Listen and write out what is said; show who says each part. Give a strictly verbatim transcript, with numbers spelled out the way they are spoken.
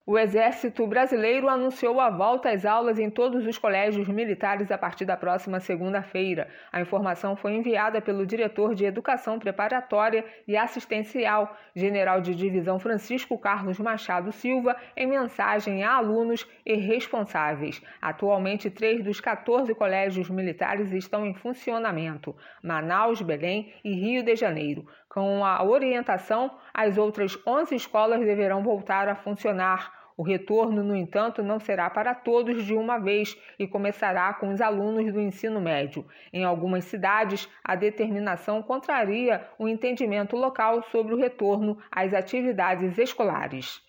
Speaker 1: O Exército Brasileiro anunciou a volta às aulas em todos os colégios militares a partir da próxima segunda-feira. A informação foi enviada pelo diretor de Educação Preparatória e Assistencial, General de Divisão Francisco Carlos Machado Silva, em mensagem a alunos e responsáveis. Atualmente, três dos quatorze colégios militares estão em funcionamento: Manaus, Belém e Rio de Janeiro. Com a orientação, as outras onze escolas deverão voltar a funcionar. O retorno, no entanto, não será para todos de uma vez e começará com os alunos do ensino médio. Em algumas cidades, a determinação contraria o entendimento local sobre o retorno às atividades escolares.